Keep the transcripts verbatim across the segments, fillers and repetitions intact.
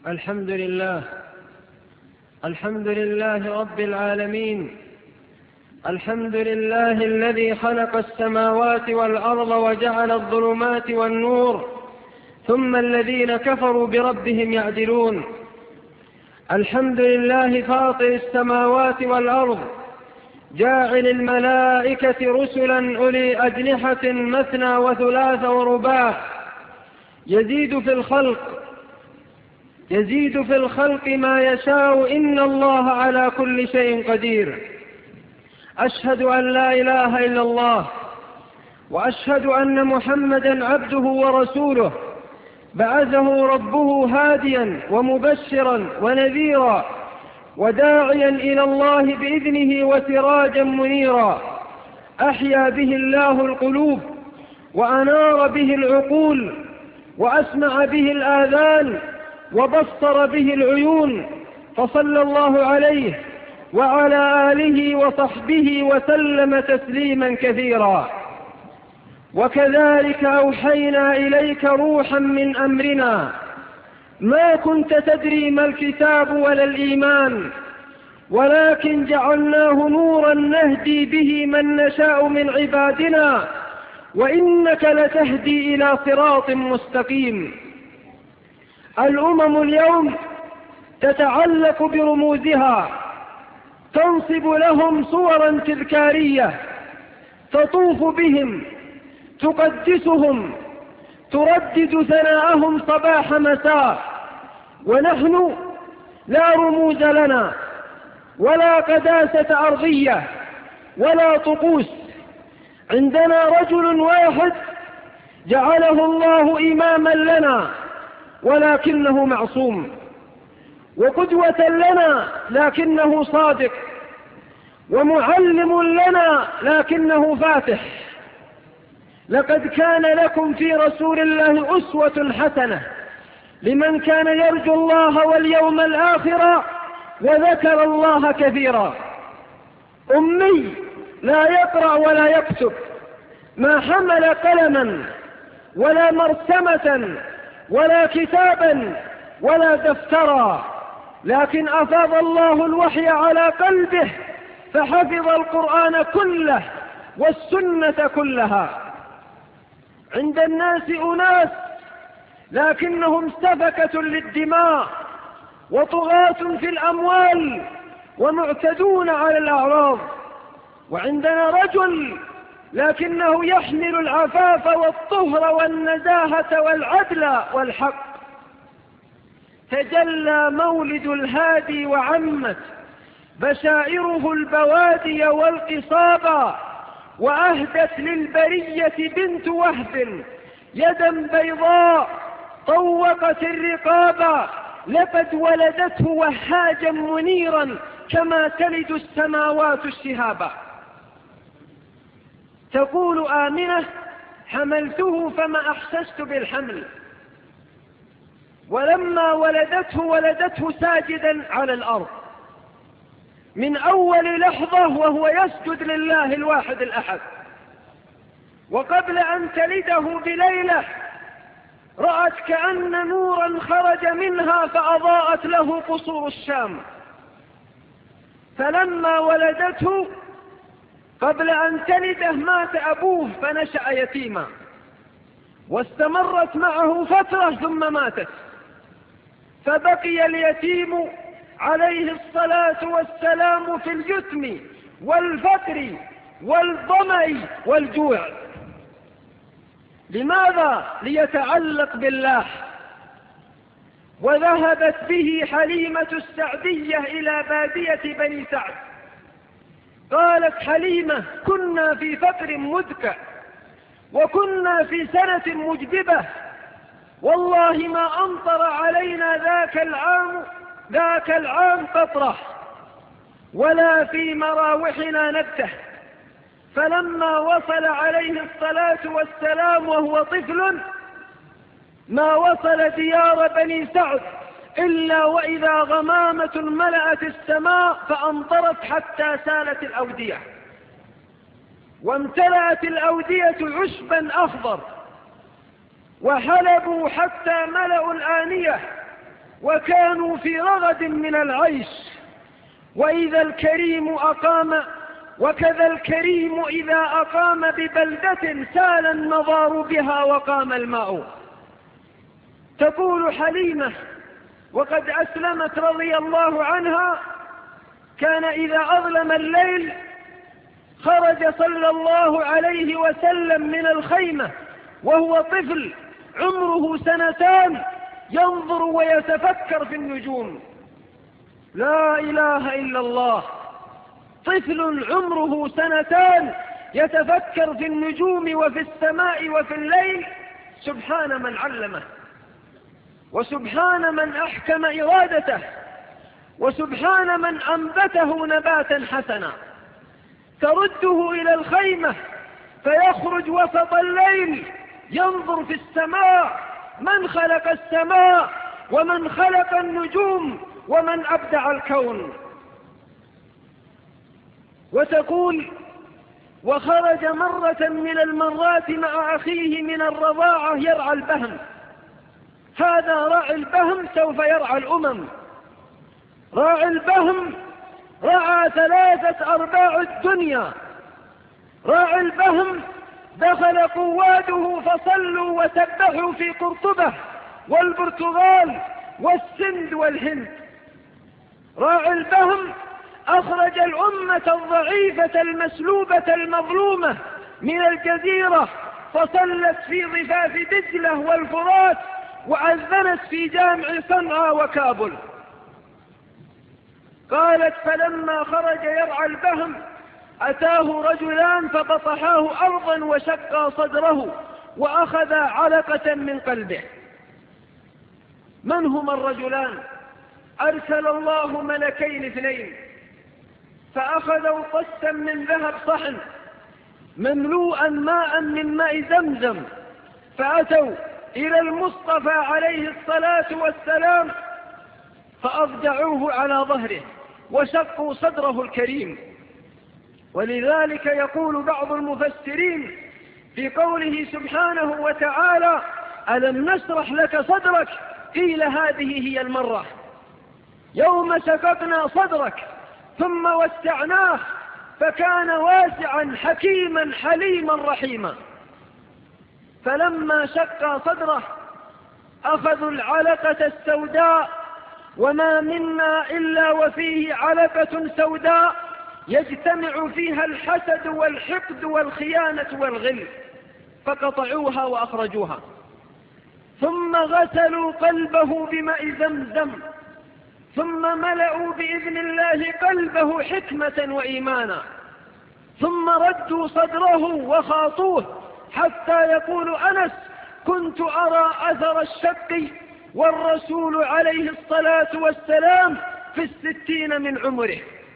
الحمد لله الحمد لله رب العالمين. الحمد لله الذي خلق السماوات والأرض وجعل الظلمات والنور، ثم الذين كفروا بربهم يعدلون. الحمد لله فاطر السماوات والأرض، جاعل الملائكة رسلا أولي أجنحة مثنى وثلاث ورباع، يزيد في الخلق يزيد في الخلق ما يشاء، إن الله على كل شيء قدير. أشهد أن لا إله إلا الله، وأشهد أن محمدا عبده ورسوله، بعثه ربه هاديا ومبشرا ونذيرا وداعيا إلى الله بإذنه وسراجا منيرا. أحيا به الله القلوب، وأنار به العقول، وأسمع به الآذان، وبصر به العيون، فصلى الله عليه وعلى آله وصحبه وسلم تسليما كثيرا. وكذلك أوحينا إليك روحا من أمرنا، ما كنت تدري ما الكتاب ولا الإيمان، ولكن جعلناه نورا نهدي به من نشاء من عبادنا، وإنك لتهدي إلى صراط مستقيم. الأمم اليوم تتعلق برموزها، تنصب لهم صورا تذكارية، تطوف بهم، تقدسهم، تردد ثناءهم صباح مساء. ونحن لا رموز لنا، ولا قداسة أرضية، ولا طقوس. عندنا رجل واحد جعله الله إماما لنا، ولكنه معصوم، وقدوة لنا لكنه صادق، ومعلم لنا لكنه فاتح. لقد كان لكم في رسول الله أسوة حسنة لمن كان يرجو الله واليوم الآخر وذكر الله كثيرا. أمي لا يقرأ ولا يكتب، ما حمل قلما ولا مرسمة ولا كتابا ولا دفترا، لكن أفاض الله الوحي على قلبه فحفظ القرآن كله والسنة كلها. عند الناس أناس لكنهم سفكة للدماء، وطغاة في الأموال، ومعتدون على الأعراض. وعندنا رجل لكنه يحمل العفاف والطهر والنزاهة والعدل والحق. تجلى مولد الهادي وعمت بشائره البوادي والقصابا، وأهدت للبرية بنت وهب يدا بيضاء طوقت الرقابا، لقد ولدته وهاجا منيرا كما تلد السماوات الشهابا. تقول آمنة: حملته فما أحسست بالحمل، ولما ولدته ولدته ساجدا على الأرض من أول لحظة وهو يسجد لله الواحد الأحد. وقبل أن تلده بليلة رأت كأن نورا خرج منها فأضاءت له قصور الشام. فلما ولدته قبل أن تلده مات أبوه فنشأ يتيما، واستمرت معه فترة ثم ماتت، فبقي اليتيم عليه الصلاة والسلام في اليتم والفقر والظمأ والجوع. لماذا؟ ليتعلق بالله. وذهبت به حليمة السعدية إلى بادية بني سعد. قالت حليمة: كنا في فقر مدكع، وكنا في سنة مجدبة، والله ما أمطر علينا ذاك العام ذاك العام قطرة، ولا في مراوحنا نبته. فلما وصل عليه الصلاة والسلام وهو طفل ما وصل ديار بني سعد إلا وإذا غمامة ملأت السماء فأمطرت حتى سالت الأودية، وامتلأت الأودية عشبا أخضر، وحلبوا حتى ملأوا الآنية، وكانوا في رغد من العيش. وإذا الكريم أقام وكذا الكريم إذا أقام ببلدة سال النظار بها وقام الماء. تقول حليمة وقد أسلمت رضي الله عنها: كان إذا أظلم الليل خرج صلى الله عليه وسلم من الخيمة وهو طفل عمره سنتان ينظر ويتفكر في النجوم. لا إله إلا الله، طفل عمره سنتان يتفكر في النجوم وفي السماء وفي الليل. سبحان من علمه، وسبحان من أحكم إرادته، وسبحان من أنبته نباتا حسنا. ترده إلى الخيمة فيخرج وسط الليل ينظر في السماء: من خلق السماء ومن خلق النجوم ومن أبدع الكون. وتقول: وخرج مرة من المرات مع أخيه من الرضاعة يرعى البهم. هذا راعي البهم سوف يرعى الأمم. راعي البهم رعى ثلاثة أرباع الدنيا. راعي البهم دخل قواده فصلوا وسبحوا في قرطبة والبرتغال والسند والهند. راعي البهم أخرج الأمة الضعيفة المسلوبة المظلومة من الجزيرة فصلت في ضفاف دجلة والفرات وأذنت في جامع صنعاء وكابل. قالت: فلما خرج يرعى البهم أتاه رجلان فبطحاه أرضا وشقا صدره وأخذ علقة من قلبه. من هما الرجلان؟ أرسل الله ملكين اثنين فأخذوا قسا من ذهب صحن مملوءا ماء من ماء زمزم، فأتوا إلى المصطفى عليه الصلاة والسلام فأضجعوه على ظهره وشقوا صدره الكريم. ولذلك يقول بعض المفسرين في قوله سبحانه وتعالى: ألم نشرح لك صدرك، قيل هذه هي المرة. يوم شققنا صدرك ثم وسعناه فكان واسعا حكيما حليما رحيما. فلما شق صدره أخذوا العلقة السوداء، وما منا إلا وفيه علقة سوداء يجتمع فيها الحسد والحقد والخيانة والغل، فقطعوها وأخرجوها. ثم غسلوا قلبه بماء زمزم، ثم ملأوا بإذن الله قلبه حكمة وإيمانا، ثم ردوا صدره وخاطوه حتى يقول أنس: كنت أرى أثر الشق والرسول عليه الصلاة والسلام في الستين من عمره.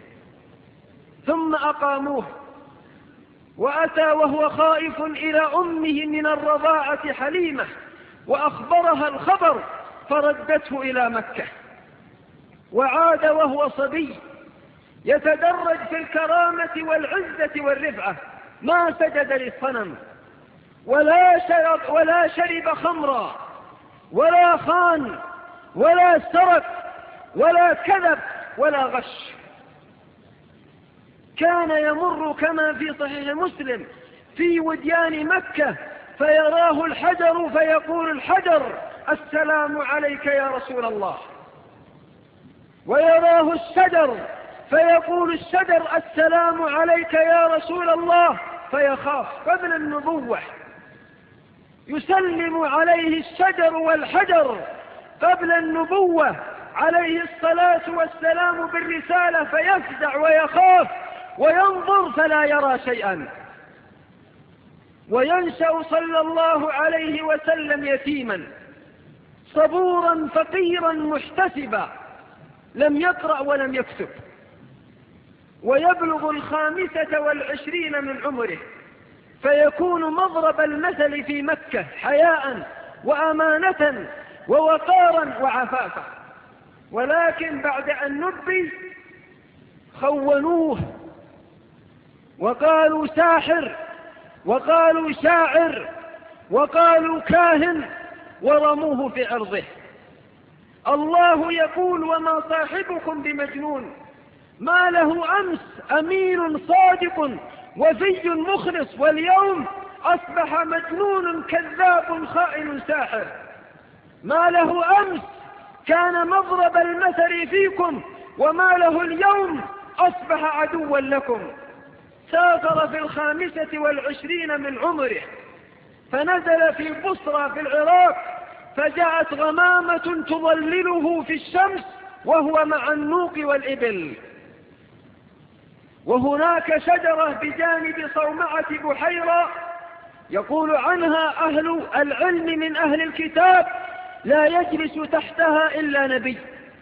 ثم أقاموه وأتى وهو خائف إلى أمه من الرضاعة حليمة وأخبرها الخبر فردته إلى مكة. وعاد وهو صبي يتدرج في الكرامة والعزة والرفعة، ما سجد للصنم ولا شرب, ولا شرب خمرا ولا خان ولا سرق ولا كذب ولا غش. كان يمر كما في صحيح مسلم في وديان مكة فيراه الحجر فيقول الحجر: السلام عليك يا رسول الله. ويراه الشجر فيقول الشجر: السلام عليك يا رسول الله، فيخاف قبل النبوة. يسلم عليه الشجر والحجر قبل النبوة عليه الصلاة والسلام بالرسالة، فيفزع ويخاف وينظر فلا يرى شيئا. وينشأ صلى الله عليه وسلم يتيما صبورا فقيرا محتسبا، لم يقرأ ولم يكتب، ويبلغ الخامسة والعشرين من عمره فيكون مضرب المثل في مكة حياء وأمانة ووقارا وعفافا. ولكن بعد أن نبي خونوه وقالوا ساحر وقالوا شاعر وقالوا كاهن ورموه في عرضه. الله يقول وما صاحبكم بمجنون، ما له أمس أمين صادق وفي مخلص، واليوم أصبح مجنون كذاب خائن ساحر. ما له أمس كان مضرب المثل فيكم، وما له اليوم أصبح عدوا لكم. سافر في الخامسة والعشرين من عمره، فنزل في بصرى في العراق، فجاءت غمامة تظلله في الشمس وهو مع النوق والإبل، وهناك شجرة بجانب صومعة بحيرة يقول عنها أهل العلم من أهل الكتاب لا يجلس تحتها إلا نبي،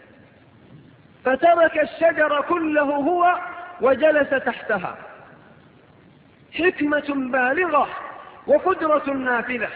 فترك الشجر كله هو وجلس تحتها. حكمة بالغة وقدرة نافذة.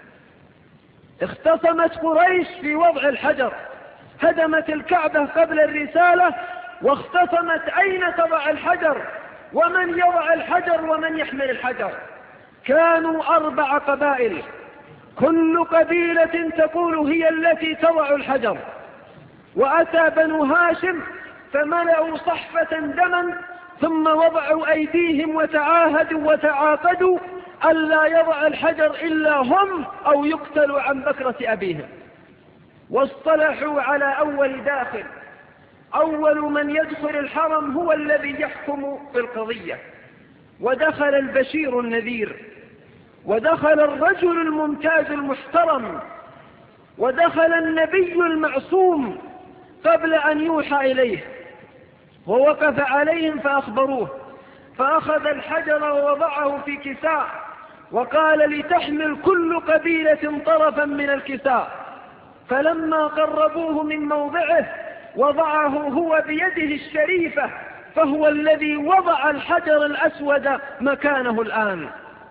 اختصمت قريش في وضع الحجر، هدمت الكعبة قبل الرسالة، واختصمت أين تضع الحجر ومن يضع الحجر ومن يحمل الحجر. كانوا أربع قبائل، كل قبيلة تقول هي التي تضع الحجر. وأتى بنو هاشم فملأوا صحفة دما، ثم وضعوا أيديهم وتعاهدوا وتعاقدوا ألا يضع الحجر إلا هم أو يقتلوا عن بكرة أبيهم. واصطلحوا على أول داخل، أول من يدخل الحرم هو الذي يحكم في القضية. ودخل البشير النذير، ودخل الرجل الممتاز المحترم، ودخل النبي المعصوم قبل أن يوحى إليه، ووقف عليهم فأخبروه، فأخذ الحجر ووضعه في كساء، وقال لتحمل كل قبيلة طرفا من الكساء. فلما قربوه من موضعه وضعه هو بيده الشريفة، فهو الذي وضع الحجر الأسود مكانه الآن.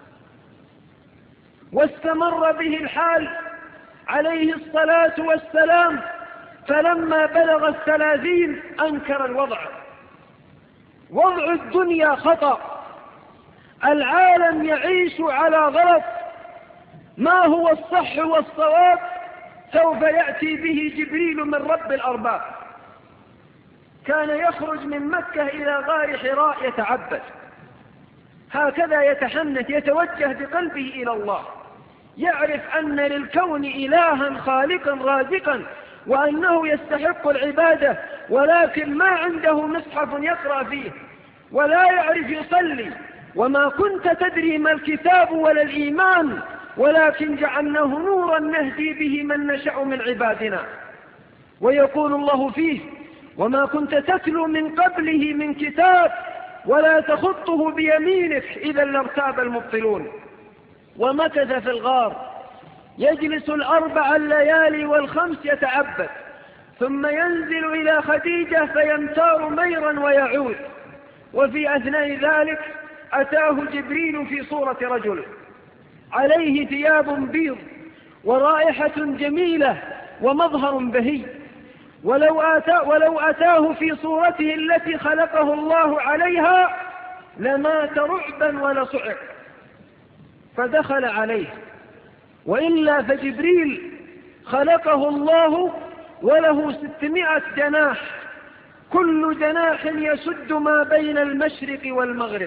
واستمر به الحال عليه الصلاة والسلام، فلما بلغ الثلاثين أنكر الوضع. وضع الدنيا خطأ، العالم يعيش على غلط، ما هو الصح والصواب سوف يأتي به جبريل من رب الأرباب. كان يخرج من مكة إلى غار حراء يتعبد، هكذا يتحنث يتوجه بقلبه إلى الله، يعرف أن للكون إلها خالقا رازقا وأنه يستحق العبادة، ولكن ما عنده مصحف يقرأ فيه ولا يعرف يصلي. وما كنت تدري ما الكتاب ولا الإيمان، ولكن جعلناه نورا نهدي به من نشأ من عبادنا. ويقول الله فيه وما كنت تتلو من قبله من كتاب ولا تخطه بيمينك إذا لارتاب المبطلون. ومكث في الغار يجلس الأربع الليالي والخمس يتعبد، ثم ينزل إلى خديجة فيمتار ميرا ويعود. وفي أثناء ذلك أتاه جبريل في صورة رجل عليه ثياب بيض ورائحة جميلة ومظهر بهي، ولو, آتا ولو أتاه في صورته التي خلقه الله عليها لمات رعبا ولصعق، فدخل عليه. وإلا فجبريل خلقه الله وله ستمائة جناح، كل جناح يسد ما بين المشرق والمغرب.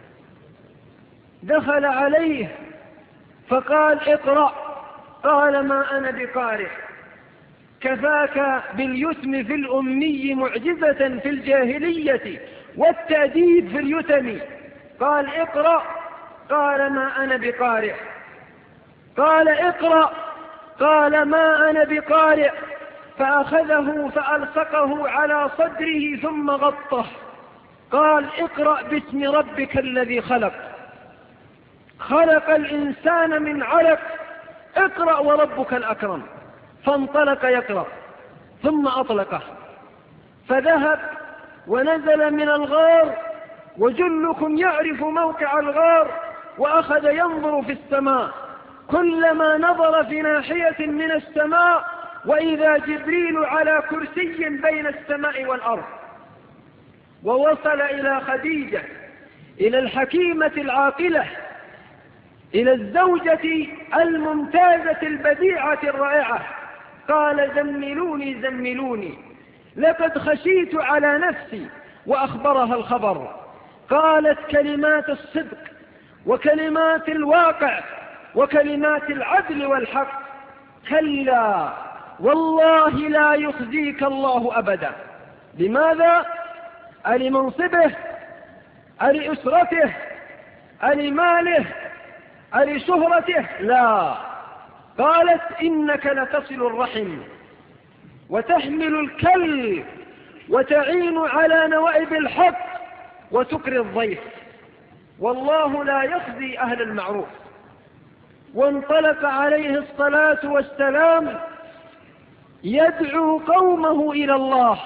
دخل عليه فقال اقرأ، قال ما أنا بقارئ، كفاك باليتم في الأمي معجزة في الجاهلية والتأديب في اليتم. قال اقرأ، قال ما أنا بقارئ. قال اقرأ، قال ما أنا بقارئ. فأخذه فألصقه على صدره ثم غطه. قال اقرأ باسم ربك الذي خلق، خلق الإنسان من علق، اقرأ وربك الأكرم. فانطلق يقرأ ثم أطلقه، فذهب ونزل من الغار، وجلكم يعرف موقع الغار، وأخذ ينظر في السماء، كلما نظر في ناحية من السماء وإذا جبريل على كرسي بين السماء والأرض. ووصل إلى خديجة، إلى الحكيمة العاقلة، إلى الزوجة الممتازة البديعة الرائعة، قال زملوني زملوني لقد خشيت على نفسي، وأخبرها الخبر. قالت كلمات الصدق وكلمات الواقع وكلمات العدل والحق: كلا والله لا يخزيك الله أبدا. لماذا؟ ألمنصبه؟ ألأسرته؟ ألماله؟ ألشهرته؟ لا. قالت إنك لتصل الرحم وتحمل الكل وتعين على نوائب الحق وتكري الضيف، والله لا يخزي أهل المعروف. وانطلق عليه الصلاة والسلام يدعو قومه إلى الله.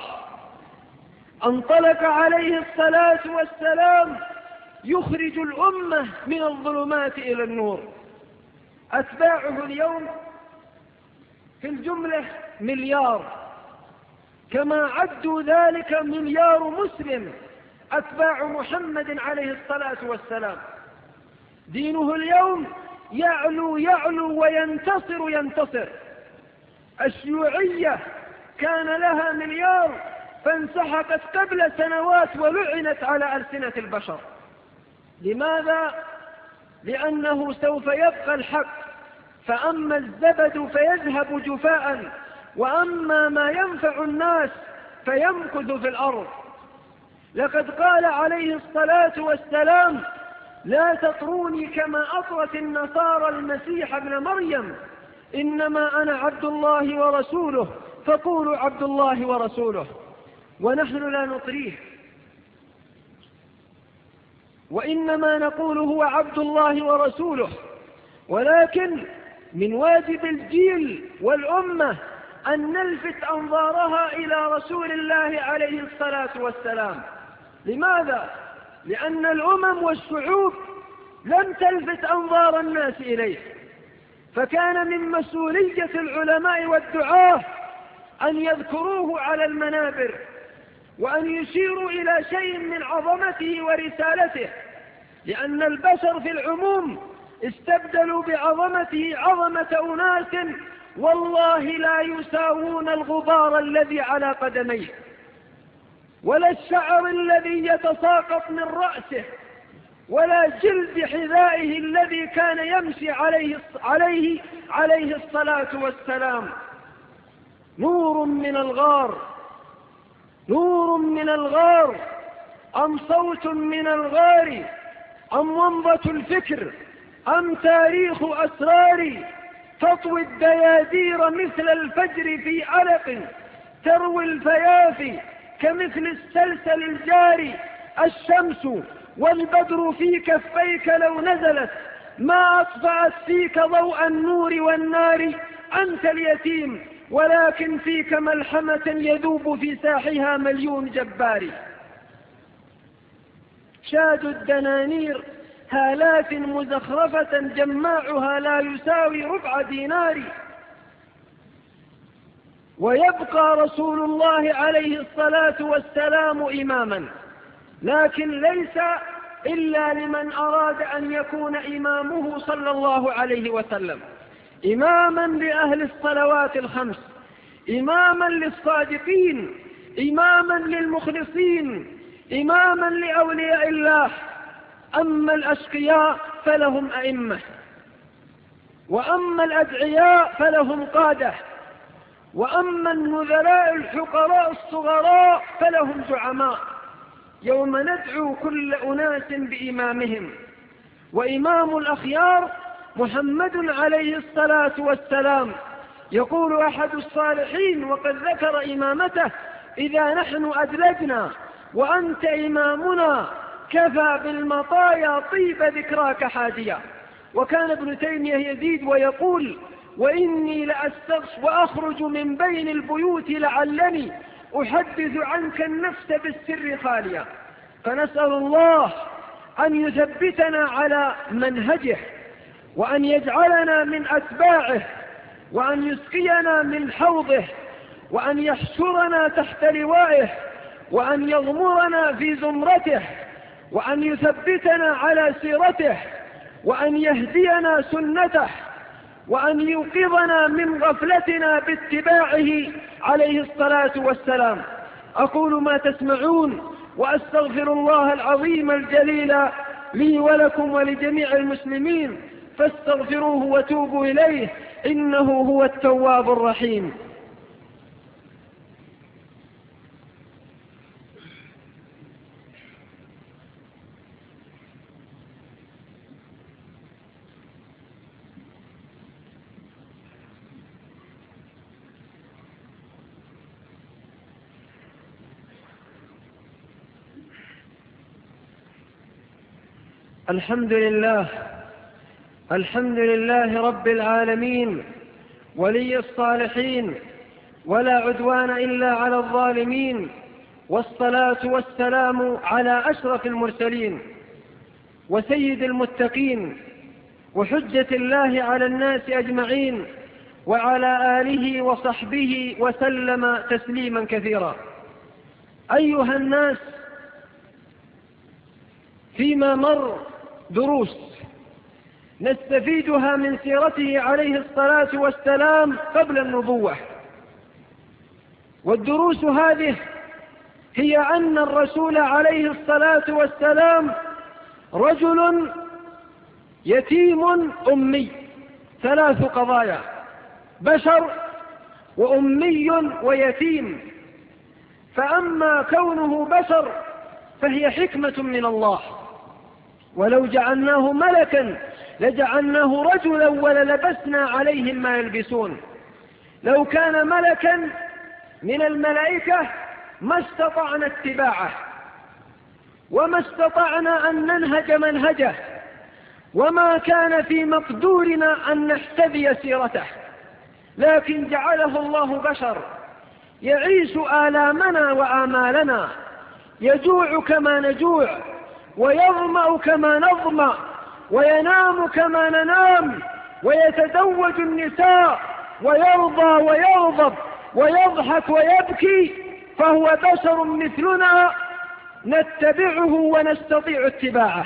انطلق عليه الصلاة والسلام يخرج الأمة من الظلمات إلى النور. أتباعه اليوم في الجملة مليار، كما عدوا ذلك مليار مسلم أتباع محمد عليه الصلاة والسلام. دينه اليوم يعلو يعلو وينتصر ينتصر. الشيوعية كان لها مليار فانسحقت قبل سنوات ولعنت على ألسنة البشر. لماذا؟ لأنه سوف يبقى الحق، فأما الزبد فيذهب جفاء، وأما ما ينفع الناس فيمكث في الأرض. لقد قال عليه الصلاة والسلام: لا تطروني كما أطرت النصارى المسيح ابن مريم، إنما أنا عبد الله ورسوله فقولوا عبد الله ورسوله. ونحن لا نطريه، وإنما نقول هو عبد الله ورسوله، ولكن من واجب الجيل والأمة أن نلفت أنظارها إلى رسول الله عليه الصلاة والسلام. لماذا؟ لأن الأمم والشعوب لم تلفت أنظار الناس إليه، فكان من مسؤولية العلماء والدعاة أن يذكروه على المنابر، وأن يشيروا إلى شيء من عظمته ورسالته، لأن البشر في العموم استبدلوا بعظمته عظمة أناس والله لا يساوون الغبار الذي على قدميه، ولا الشعر الذي يتساقط من رأسه، ولا جلد حذائه الذي كان يمشي عليه عليه عليه الصلاة والسلام. نور من الغار، نور من الغار، أم صوت من الغار، أم ومضة الفكر، أم تاريخ أسرار، تطوي الديادير مثل الفجر في علق، تروي الفيافي كمثل السلسل الجاري. الشمس والبدر في كفيك لو نزلت، ما أطفأت فيك ضوء النور والنار. أنت اليتيم ولكن فيك ملحمة يذوب في ساحها مليون جبار. شاد الدنانير هالات مزخرفة جماعها لا يساوي ربع دينار. ويبقى رسول الله عليه الصلاة والسلام إماما، لكن ليس إلا لمن أراد أن يكون إمامه صلى الله عليه وسلم إماما لأهل الصلوات الخمس، إماما للصادقين، إماما للمخلصين، إماما لأولياء الله. أما الأشقياء فلهم أئمة، وأما الأدعياء فلهم قادة، وأما النذلاء الحقراء الصغراء فلهم زعماء. يوم ندعو كل أناس بإمامهم، وإمام الأخيار محمد عليه الصلاة والسلام. يقول أحد الصالحين وقد ذكر إمامته: إذا نحن أدلجنا وأنت إمامنا كفى بالمطايا طيب ذكراك حاديا. وكان ابن تيمية يزيد ويقول: وإني لأستغش وأخرج من بين البيوت لعلني أحدث عنك النفس بالسر خاليا. فنسأل الله أن يثبتنا على منهجه، وأن يجعلنا من أتباعه، وأن يسقينا من حوضه، وأن يحشرنا تحت لوائه، وأن يغمرنا في زمرته، وأن يثبتنا على سيرته، وأن يهدينا سنته، وأن يوقظنا من غفلتنا باتباعه عليه الصلاة والسلام. أقول ما تسمعون وأستغفر الله العظيم الجليل لي ولكم ولجميع المسلمين، فاستغفروه وتوبوا إليه إنه هو التواب الرحيم. الحمد لله الحمد لله رب العالمين ولي الصالحين، ولا عدوان إلا على الظالمين، والصلاة والسلام على أشرف المرسلين وسيد المتقين وحجة الله على الناس أجمعين، وعلى آله وصحبه وسلم تسليما كثيرا. أيها الناس، فيما مر دروس نستفيدها من سيرته عليه الصلاة والسلام قبل النبوة، والدروس هذه هي أن الرسول عليه الصلاة والسلام رجل يتيم أمي، ثلاث قضايا: بشر وأمي ويتيم. فأما كونه بشر فهي حكمة من الله، ولو جعلناه ملكا لجعلناه رجلا وللبسنا عليهم ما يلبسون. لو كان ملكا من الملائكة ما استطعنا اتباعه، وما استطعنا أن ننهج منهجه، وما كان في مقدورنا أن نحتذي سيرته، لكن جعله الله بشر يعيش آلامنا وآمالنا، يجوع كما نجوع، ويظمأ كما نظمأ، وينام كما ننام، ويتزوج النساء، ويرضى ويغضب، ويضحك ويبكي، فهو بشر مثلنا نتبعه ونستطيع اتباعه.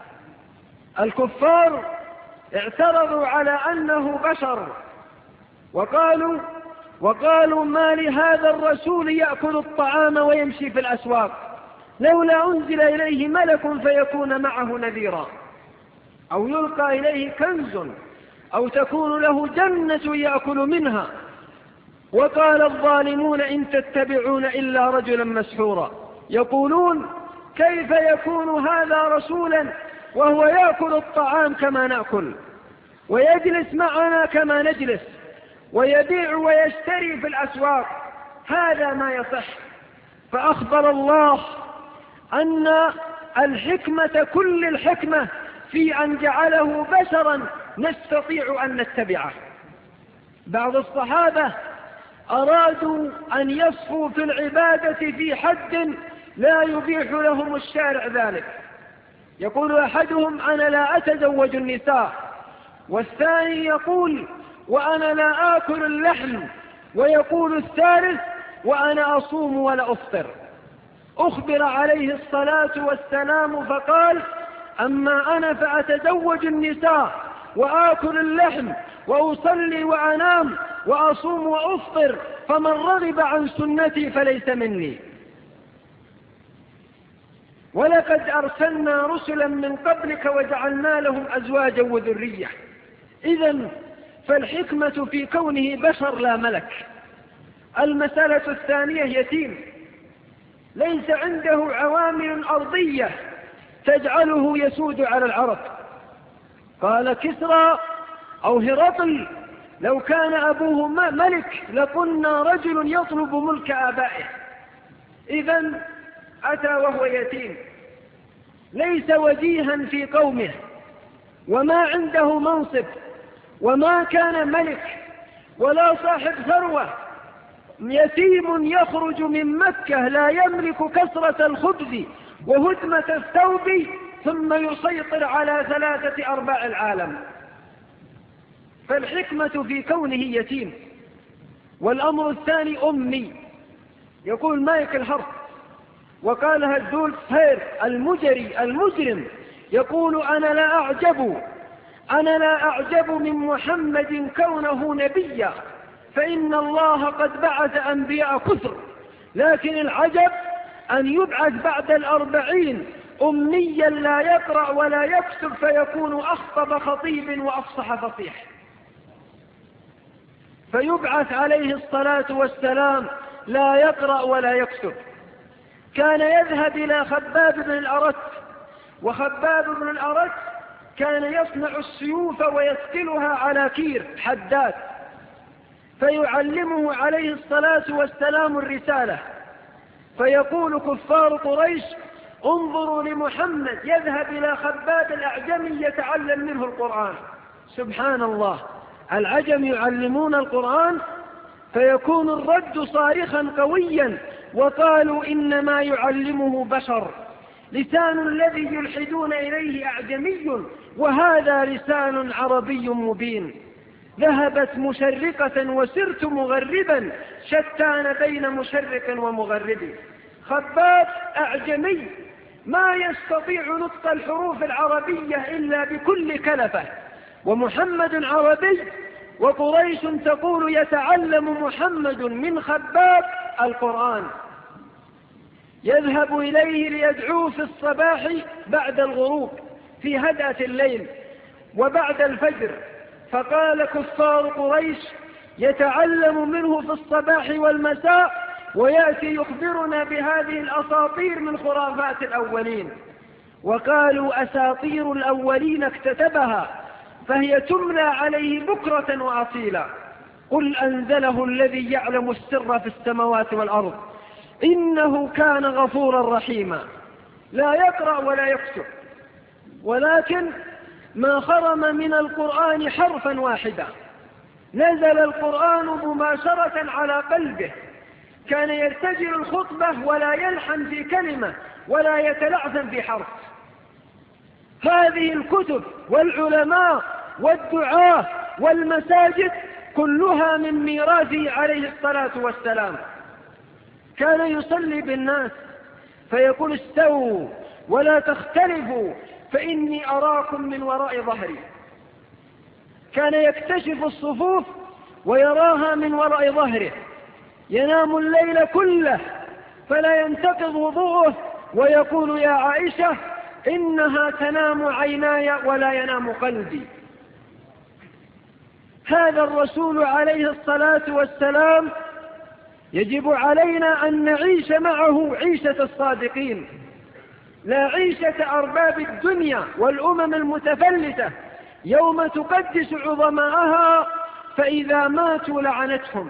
الكفار اعترضوا على أنه بشر، وقالوا وقالوا ما لهذا الرسول يأكل الطعام ويمشي في الأسواق، لولا أنزل إليه ملك فيكون معه نذيرا، أو يلقى إليه كنز، أو تكون له جنة يأكل منها. وقال الظالمون إن تتبعون إلا رجلا مسحورا. يقولون كيف يكون هذا رسولا وهو يأكل الطعام كما نأكل، ويجلس معنا كما نجلس، ويبيع ويشتري في الأسواق؟ هذا ما يصح. فأخبر الله أن الحكمة كل الحكمة في أن جعله بشرا نستطيع أن نتبعه. بعض الصحابة أرادوا أن يصفوا في العبادة في حد لا يبيح لهم الشارع ذلك. يقول أحدهم أنا لا أتزوج النساء، والثاني يقول وأنا لا آكل اللحم، ويقول الثالث وأنا أصوم ولا أفطر. أخبر عليه الصلاة والسلام فقال أما أنا فأتزوج النساء وآكل اللحم وأصلي وأنام وأصوم وأفطر، فمن رغب عن سنتي فليس مني. ولقد أرسلنا رسلا من قبلك وجعلنا لهم أزواجا وذرية. إذن فالحكمة في كونه بشر لا ملك. المسألة الثانية يتيم، ليس عنده عوامل أرضية تجعله يسود على العرب. قال كسرى أو هرقل لو كان أبوه ملك لقلنا رجل يطلب ملك آبائه. إذن أتى وهو يتيم، ليس وجيها في قومه، وما عنده منصب، وما كان ملك ولا صاحب ثروة. يتيم يخرج من مكة لا يملك كسرة الخبز وهدمة الثوب، ثم يسيطر على ثلاثة أرباع العالم. فالحكمة في كونه يتيم. والأمر الثاني أمي. يقول مايكل هارت وقالها الدولف هير المجري المجرم، يقول أنا لا أعجب أنا لا أعجب من محمد كونه نبيا، فإن الله قد بعث أنبياء كثر، لكن العجب أن يبعث بعد الأربعين أمنيا لا يقرأ ولا يكتب فيكون أخطب خطيب وأفصح فصيح. فيبعث عليه الصلاة والسلام لا يقرأ ولا يكتب. كان يذهب إلى خباب بن الأرت، وخباب بن الأرت كان يصنع السيوف ويثقلها على كير حداد، فيعلمه عليه الصلاة والسلام الرسالة، فيقول كفار قريش انظروا لمحمد يذهب إلى خباب الأعجمي يتعلم منه القرآن. سبحان الله، العجم يعلمون القرآن، فيكون الرد صارخا قويا، وقالوا إنما يعلمه بشر، لسان الذي يلحدون إليه أعجمي وهذا لسان عربي مبين. ذهبت مشرقة وسرت مغربا، شتان بين مشرق ومغرب. خباب أعجمي ما يستطيع نطق الحروف العربية إلا بكل كلفة، ومحمد عربي، وقريش تقول يتعلم محمد من خباب القرآن. يذهب إليه ليدعوه في الصباح بعد الغروب في هدأة الليل وبعد الفجر، فقال كفار قريش يتعلم منه في الصباح والمساء ويأتي يخبرنا بهذه الأساطير من خرافات الأولين. وقالوا أساطير الأولين اكتتبها فهي تملى عليه بكرة وأصيلا. قل أنزله الذي يعلم السر في السماوات والأرض إنه كان غفورا رحيما. لا يقرأ ولا يكتب، ولكن ما خرم من القرآن حرفا واحدا. نزل القرآن مباشرة على قلبه، كان يرتجل الخطبة ولا يلحن في كلمة ولا يتلعثم في حرف. هذه الكتب والعلماء والدعاة والمساجد كلها من ميراثه عليه الصلاة والسلام. كان يصلي بالناس فيقول استووا ولا تختلفوا فإني أراكم من وراء ظهري. كان يكتشف الصفوف ويراها من وراء ظهره. ينام الليل كله فلا ينتقض وضوءه ويقول يا عائشة إنها تنام عيناي ولا ينام قلبي. هذا الرسول عليه الصلاة والسلام يجب علينا أن نعيش معه عيشة الصادقين، لا عيشة أرباب الدنيا والأمم المتفلتة يوم تقدس عظماءها فإذا ماتوا لعنتهم.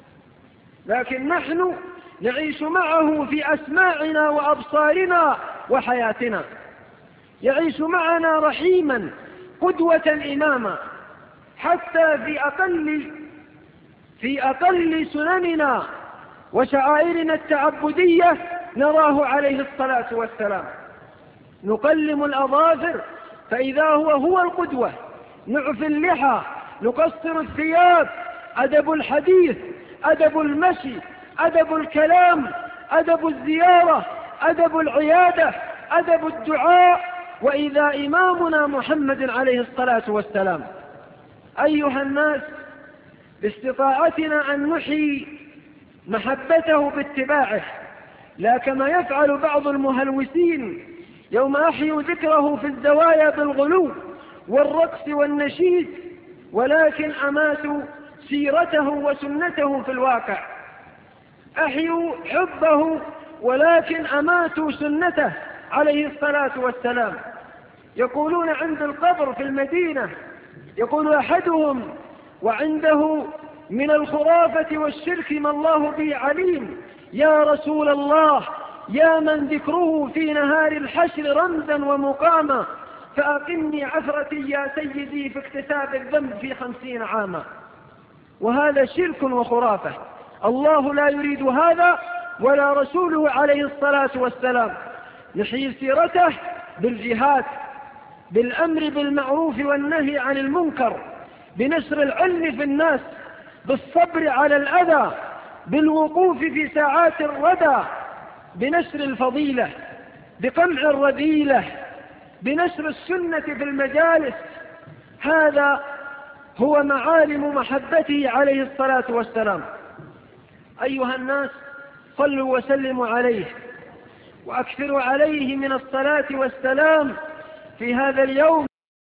لكن نحن نعيش معه في أسماعنا وأبصارنا وحياتنا. يعيش معنا رحيما قدوة إماما، حتى في أقل في أقل سنننا وشعائرنا التعبدية نراه عليه الصلاة والسلام. نقلم الأظافر فإذا هو هو القدوة، نعفي اللحى، نقصر الثياب، أدب الحديث، أدب المشي، أدب الكلام، أدب الزيارة، أدب العيادة، أدب الدعاء، وإذا إمامنا محمد عليه الصلاة والسلام. أيها الناس، باستطاعتنا أن نحيي محبته باتباعه، لا كما يفعل بعض المهلوسين يوم أحيوا ذكره في الزوايا بالغلو والرقص والنشيد، ولكن أماتوا سيرته وسنته في الواقع. أحيوا حبه ولكن أماتوا سنته عليه الصلاة والسلام. يقولون عند القبر في المدينة، يقول أحدهم وعنده من الخرافة والشرك ما الله به عليم: يا رسول الله، يا من ذكره في نهار الحشر رمزا ومقاما، فأقمني عثرتي يا سيدي في اكتساب الذنب في خمسين عاما. وهذا شرك وخرافة، الله لا يريد هذا ولا رسوله عليه الصلاة والسلام. نحيي سيرته بالجهاد، بالأمر بالمعروف والنهي عن المنكر، بنشر العلم في الناس، بالصبر على الأذى، بالوقوف في ساعات الردى، بنشر الفضيلة، بقمع الرذيلة، بنشر السنة في المجالس. هذا هو معالم محبته عليه الصلاة والسلام. أيها الناس، صلوا وسلموا عليه وأكثروا عليه من الصلاة والسلام في هذا اليوم